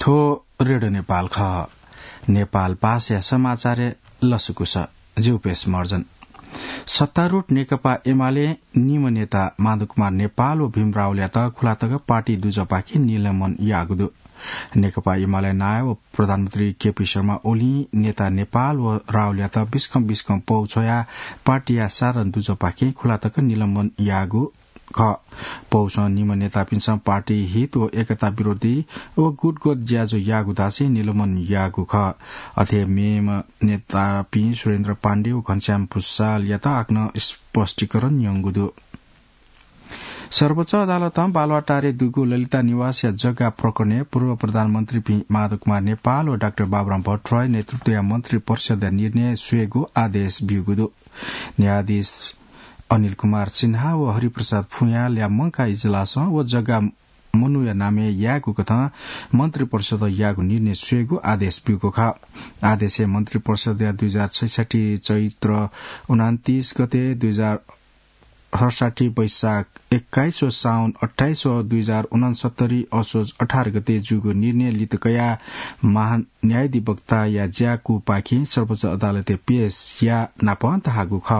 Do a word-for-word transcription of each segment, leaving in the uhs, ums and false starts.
थो रेडियो नेपाल ख नेपाल पास या समाचार लसुकुस जीवपेश मर्जन सत्तारूढ़ नेकपा एमाले निम नेता माधव कुमार नेपाल व भीम रावल्या त खुलातक पार्टी दुजपाखी निलम्बन यागुदु नेकपा एमाले नायब व प्रधानमन्त्री केपी शर्मा ओली नेता नेपाल व रावल्या त बिस्कम बिस्कम पौछया पार्टी या सारण दुजपाखी खुलातक निलम्बन यागु ख पौष निम नेता पिन्छ पार्टी हित व एकता विरोधी व गुटगोट ज्याजो यागु दासी निलम्बन यागु ख अथे मेम नेता पि सुरेन्द्र पाण्डे व घनश्याम पुष्साल या त आक्न स्पष्टीकरण यंगुदु सर्वोच्च अदालत बालुवाटारे दुगु ललिता निवास या जग्गा प्रकरण पूर्व प्रधानमन्त्री पी माधव कुमार नेपाल व डाक्टर बाबुराम भट्टराई नेतृत्व मन्त्री परिषद निर्णय सुएगो आदेश बिउगुदु न्यायाधीश अनिल कुमार सिन्हा व हरिप्रसाद फुयाल या मंका इजलास व जग्गा मनुया नामे यागु कथा मन्त्री परिषद यागु निर्णय सुएगु आदेश बिउको ख आदेश मन्त्री परिषद दुई हजार छैसठी चैत्र उनातिस गते दुई हजार अडसठी वैशाख एक्काइस व साउन अठाइस व दुई हजार उनसत्तरी असोज अठार गते जुगु निर्णय लितकया महान्यायाधिवक्ता या ज्याकु पाखी सर्वोच्च अदालते पेश या नापन्त हागु ख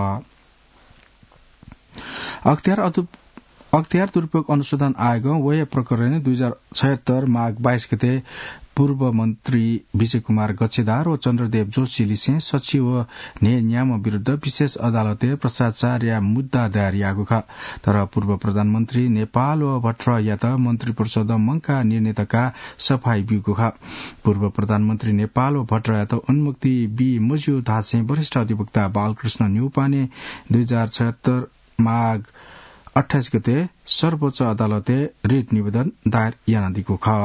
अख्तियार अख्तियार दुरूपयोग अनुसन्धान आयोग वय प्रकरण दुई हजार छयत्तर माघ बाइस गते पूर्व मन्त्री विजय कुमार गच्छेदार व चन्द्रदेव जोशी लिसे सचिव ने न्याम विरूद्ध विशेष अदालते भ्रष्टाचार या मुद्दा दायर यागु ख तर पूर्व प्रधानमन्त्री नेपाल व भट्टराई या त मन्त्री परिषद मंका निर्णयका सफाई बिउगु ख पूर्व प्रधानमन्त्री नेपाल व भट्टराई त उन्मुक्ति बी मुज्यु धासे वरिष्ठ अधिवक्ता बालकृष्ण न्यौपाने दुई हजार छयत्तर माघ अठाइस गते सर्वोच्च अदालते रिट निवेदन दायर यानादिको ख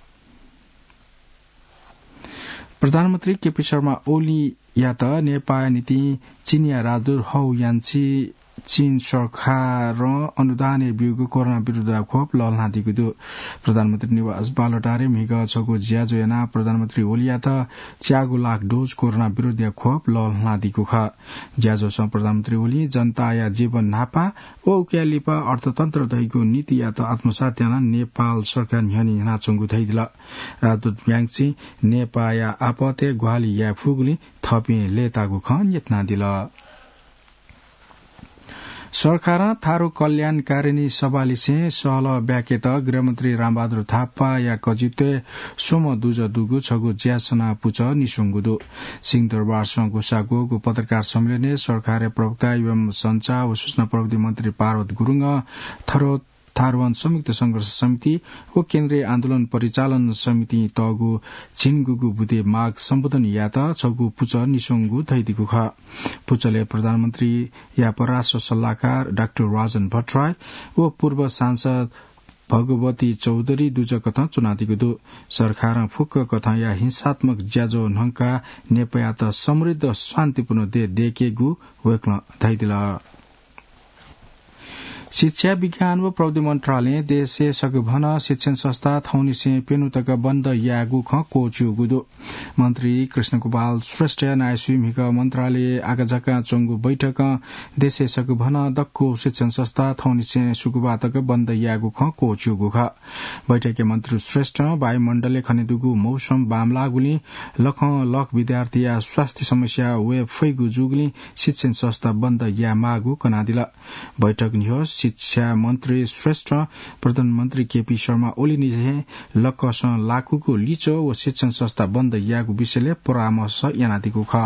प्रधानमन्त्री केपी शर्मा ओली या त नेपाल नीति चिनिया राजदूत हौ यान्छी चीन सरकार अनुदान बिउगु कोरोना विरूद्ध खोप लल्ना दिगुदु प्रधानमन्त्री निवास बालुवाटारे मिग छगु ज्याजो याना प्रधानमन्त्री ओलिया त च्यागु लाख डोज कोरोना विरूद्ध खोप लल्ना दिगु ख ज्याजो सं प्रधानमन्त्री ओली जनता या जीवन नापा ओ उक्यालिपा अर्थतन्त्र दैगु नीति या त आत्मसात याना नेपाल सरकार न्यानी याना चंगु थैदिल राजदूत ब्याङ्सी नेपा या आपते ग्वाली या फुगुली थपे लेतागु खन यत्ना दिल सरकार थारू कल्याणकारिणी सभालिसे सहल ब्याकेत गृहमन्त्री रामबहादुर थापा या कजिते सोम दुज दुगु छगु ज्यासना पुच निसुङ्गुदु सिंहदरबार संघुसागुको पत्रकार सम्मेलन सरकार प्रवक्ता एवं संचार व सूचना प्रविधि मन्त्री पार्वत गुरुङ थरो थारूवन संयुक्त संघर्ष समिति व केन्द्रीय आन्दोलन परिचालन समिति तगु छिनगुगु बुदे माग सम्बोधन या त छगु पुच निसुङ्गु थैदिगु ख पुचले प्रधानमन्त्री या परराष्ट्र सल्लाहकार डाक्टर राजन भट्टराई व पूर्व सांसद भगवती चौधरी दुज कथा चुनादीगु दु सरकार फुक्क कथा या हिंसात्मक ज्याजो नहका नेपाल त समृद्ध शान्तिपूर्ण दे देकेगु वेक्न थैदिल शिक्षा विज्ञान व प्रविधि मन्त्रालय देशे सगभन शिक्षण संस्था थौनिसे पेनुतक बन्द यागु ख कोचुगुदु मन्त्री कृष्ण गोपाल श्रेष्ठ नायसु मिक मन्त्रालय आगजका चंगु बैठक देशे सगभन दक्को शिक्षण संस्था थौनिसे सुगुबातक बन्द यागु ख कोचुगु ख बैठके मन्त्री श्रेष्ठ वायुमण्डलले खनेदुगु मौसम बामलागुली लख लख विद्यार्थी या स्वास्थ्य समस्या वे फैगु जुगली शिक्षण संस्था बन्द या मागु कनादिल बैठक निहो शिक्षा मन्त्री श्रेष्ठ प्रधानमन्त्री केपी शर्मा ओली निजे लक्कस लाकुको लिचो व शिक्षण संस्था बन्द यागु विषयले परामर्श यानादिको ख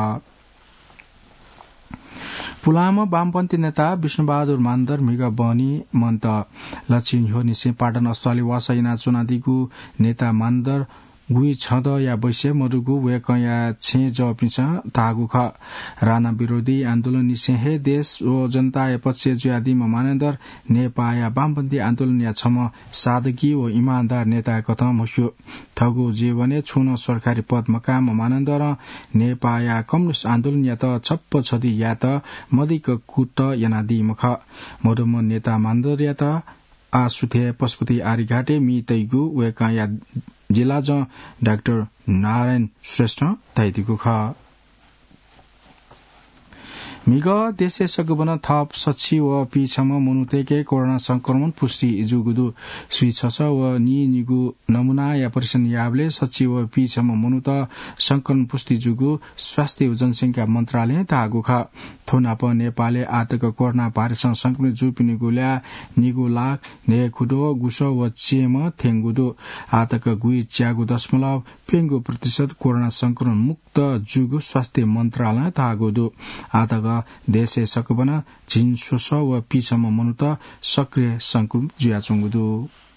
पुलामा वामपन्थी नेता विष्णुबहादुर मान्दर मिग बनी मन्त लक्षिण हो निसे पाटन अस्ट्रेलिया वासा इना चुनादीगु नेता मान्दर गुई छद या वैश्य मरुगु वेक या छे ज पिस तागु ख राणा विरोधी आन्दोलन निसे हे देश व जनता पक्ष ज्यादि मानन्दर नेपा या वामपन्थी आन्दोलन या छम सादगी व इमानदार नेता कथा मस्यो थगु जीवने छुन सरकारी पद मकाम मानन्दर नेपा या कम्युनिस्ट आन्दोलन या त छप्प छदी या त मदिक कुट यनादि मख मधुम नेता मानन्दर या त आसुथे पशुपति आरिघाटे मी तैगु वेका या जिल्ला ज डाक्टर नारायण श्रेष्ठ तैतिगु ख मिग देशे सगबन थप सच्ची व पिछम मनुतेके कोरोना संक्रमण पुष्टि इजुगुदु स्वी छस व नि निगु नमुना या परिसन याबले सच्ची व पिछम मनुत संक्रमण पुष्टि जुगु स्वास्थ्य जनसंख्या मन्त्रालय तागुख थोनाप नेपालले आतक कोरोना भाइरस संक्रमित जुपिनिगुल्या निगु लाख ने खुडो गुसो व चेम थेंगुदु आतक गुई च्यागु दशमलव पेंगु प्रतिशत कोरोना संक्रमण मुक्त जुगु स्वास्थ्य मन्त्रालय तागुदु आतक देशे सकबन झिन सोस व पिछम मनुत सक्रिय संक्रमित जुयाचुंगुदु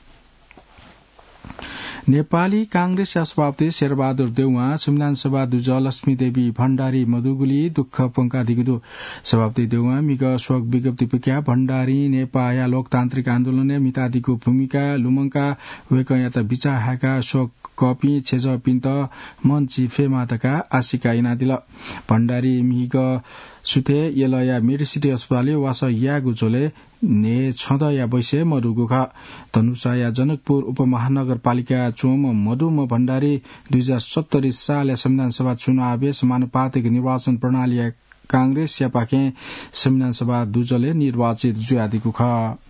नेपाली कांग्रेस सभापति शेरबहादुर देउवा संविधान सभा दुज लक्ष्मी देवी भण्डारी मधुगुली दुःख पंका दिगुदु सभापति देउवा मिग शोक विज्ञप्ति पिक्या भण्डारी नेपाया लोकतान्त्रिक आन्दोलन मितादिको भूमिका लुमंका वेकयात बिचा हाका शोक कपी छेज पिन्त मन चिफे मातका आशिका इनादिल भण्डारी मिग सुते यलया मेडिसिटी अस्पताल वास या गुजोले ने छद या बैसे मधुगुख धनुषा या जनकपुर उपमहानगरपालिका चोम मधुम भण्डारी दुई हजार सत्तरी साल संविधान सभा चुनाव समानुपातिक निर्वाचन प्रणाली कांग्रेस या पाखे संविधान सभा दुजले निर्वाचित जुयादिगुख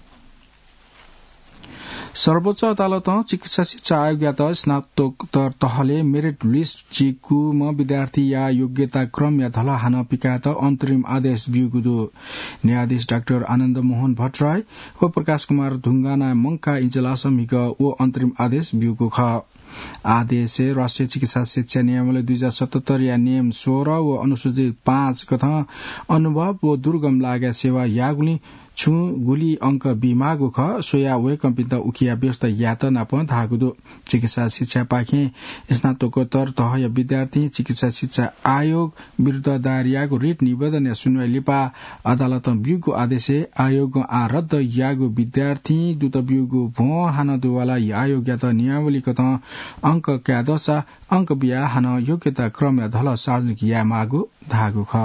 सर्वोच्च अदालत चिकित्सा शिक्षा आयोग स्नातकोत्तर तहले मेरिट लिस्ट चिकुम विद्यार्थी या योग्यता क्रम या धला हान पिकात अन्तरिम आदेश बिउगुदु न्यायाधीश डाक्टर आनन्द मोहन भट्टराई व प्रकाश कुमार ढुंगाना मंका इजलासमिक ओ अन्तरिम आदेश बिउगु ख आदेश राष्ट्रिय चिकित्सा शिक्षा नियमावली दुई हजार सतहत्तर या नियम सोह्र व अनुसूचित पाँच कथा अनुभव व दुर्गम लाग्या सेवा यागुली छु गुली अंक बिमागु ख सोया वे कम्पित उखिया व्यस्त यात नाप धागुदु चिकित्सा शिक्षा पाखे स्नातकोत्तर तह या विद्यार्थी चिकित्सा शिक्षा आयोग विरुद्ध दायरियाको रिट निवेदन या सुनवाई लिपा अदालत बिउगु आदेशे आयोग आ रद्द यागु विद्यार्थी दुत बिउगु भो हान दुवाला आयोग यात नियमावली कथ अंक क्यादसा अंक बिया हान योग्यता क्रम या धल सार्वजनिक या मागु धागु ख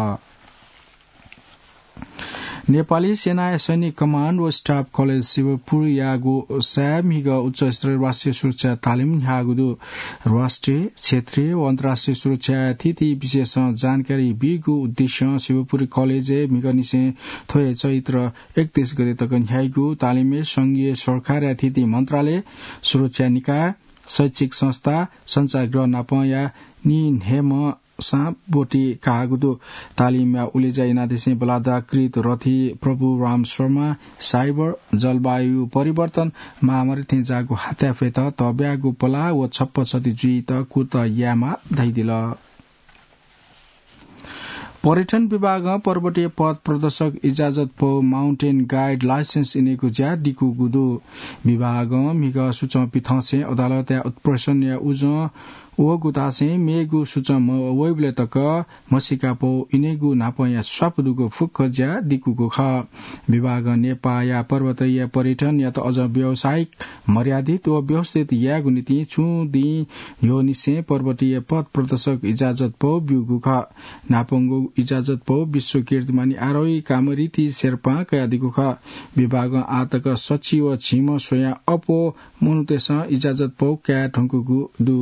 नेपाली सेना सैनिक कमाण्ड व स्टाफ कलेज शिवपुर यागु सैमिग उच्च स्तरीय राष्ट्रिय सुरक्षा तालिम यागुदु राष्ट्रिय क्षेत्रीय व अन्तर्राष्ट्रिय सुरक्षा स्थिति विशेष जानकारी बिगु उद्देश्य शिवपुर कलेज मिगनिसे थोय चैत्र एकतीस गते तक ह्यागु तालिमे संघीय सरकार स्थिति मन्त्रालय सुरक्षा निकाय शैक्षिक संस्था संचार गृह नापया निहेम साप बोटी कागुदो तालिममा उलेजा इनादेशे बलादाकृत रथी प्रभु राम शर्मा साइबर जलवायु परिवर्तन महामारी थे जागु हात्याफेत तब्यागु पला व छप्प छति जुइत कुत यामा धाइदिल पर्यटन विभाग पर्वतीय पथ प्रदर्शक इजाजत पो माउन्टेन गाइड लाइसेन्स इनेको ज्या डिकु गुदो विभाग मिग सुचम पिथसे अदालत या उत्प्रेषण या उज ओ गुतासे मेगु सुचम वेबले तक मसिका पो इनेगु नापया स्वापुदुको फुक्क ज्या डिकुको ख विभाग नेपा या पर्वतीय पर्यटन या त अझ व्यावसायिक मर्यादित व व्यवस्थित या गुनीति छुदी यो निसे पर्वतीय पथ प्रदर्शक इजाजत पो बिउगु ख नापंगु इजाजत पो विश्व कीर्तिमानी आरोही कामरीति शेर्पा कयादिगु ख विभाग आतक सचिव छिम सोया अपो मुनुतेस इजाजत पो क्या ठंकुगु दु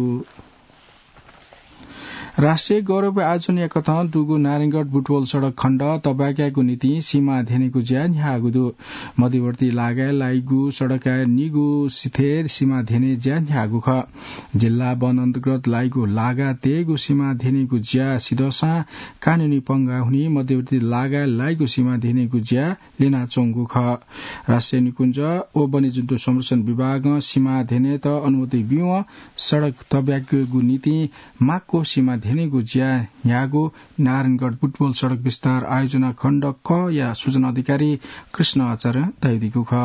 राष्ट्रिय गौरव आयोजन या कथा दुगु नारायणगढ़ बुटवल सड़क खण्ड तबाक्याको नीति सीमा धेनेको ज्यान ह्यागुदु मध्यवर्ती लागा लाइगु सड़क निगु सिथेर सीमा धेने ज्यान ह्यागु ख जिल्ला वन अन्तर्गत लाइगु लागा तेगु सीमा धेनेको ज्या सिधसा कानूनी पंगा हुने मध्यवर्ती लागा लाइगु सीमा धेनेको ज्या लेना चोंगु ख राष्ट्रिय निकुञ्ज ओ वन्यजन्तु संरक्षण विभाग सीमा धेने त अनुमति बिउ सड़क तबाक्याको नीति मागको सीमा धेनेगु ज्या यागो नारायणगढ़ बुटवल सड़क विस्तार आयोजना खण्ड क या सूचना अधिकारी कृष्ण आचार्य दैदिगु ख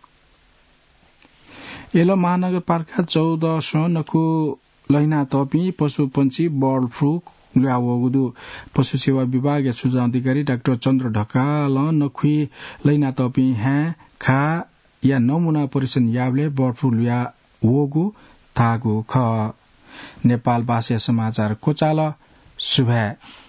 एल महानगरपालिका चौध सौ नखु लैना तपी पशु पंक्षी बर्ड फ्लू ल्यावगुदु पशु सेवा विभाग या सूचना अधिकारी डाक्टर चन्द्र ढकाल नखुई लैना तपी ह्या खा या नमुना परीक्षण याबले बर्ड फ्लू ल्या वगु थागु ख नेपाल भाषा समाचार कोचाल सुभा।